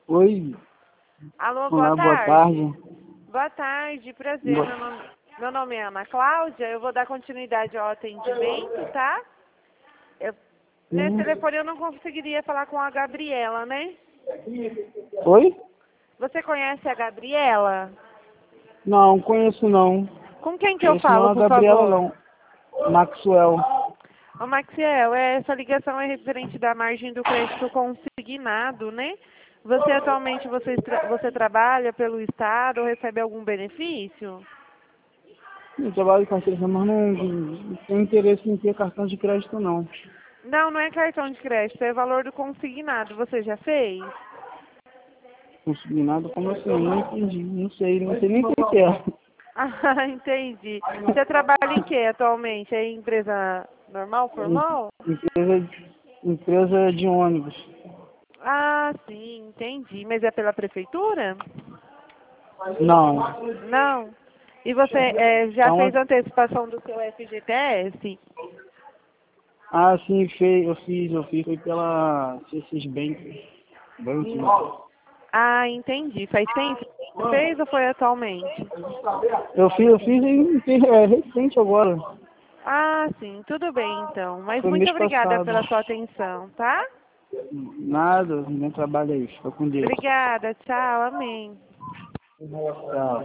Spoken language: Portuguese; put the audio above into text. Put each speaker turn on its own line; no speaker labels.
Oi,
Alô,
olá,
boa
boa
tarde.
tarde.
Boa tarde, prazer.
Boa-
Meu nome é Ana Cláudia. Eu vou dar continuidade ao atendimento, tá? Nesse
Sim.
telefone eu não conseguiria falar com a Gabriela, né?
Oi?
Você conhece a Gabriela?
Não, conheço não.
Com quem que eu
Conheço não
falo,
a
por
Gabriela
favor?
não. Maxwell.
Ô, Maxiel, essa ligação é referente da margem do crédito consignado, né? Você atualmente você trabalha pelo Estado ou recebe algum benefício?
Eu trabalho com carteira, mas não tenho interesse em ter cartão de crédito não.
Não, não é cartão de crédito, é valor do consignado. Você já fez?
Consignado como assim? Eu não entendi. Não sei nem o que é.
Ah, entendi. Você trabalha em que atualmente? É em empresa normal, formal?
Empresa de ônibus.
Ah, sim, entendi. Mas é pela prefeitura?
Não.
Não. E você já
Então,
fez antecipação do seu FGTS?
sim, eu fiz. Foi pela C6 Bank. Bank.
Ah, entendi. Faz tempo que você fez ou foi atualmente?
Eu fiz recente agora.
Ah, sim, tudo bem então. Mas
Foi
muito
mês
obrigada
passado.
pela sua atenção, tá?
Nada, nem trabalho aí. Fica com Deus.
Obrigada, tchau, amém.
Tchau.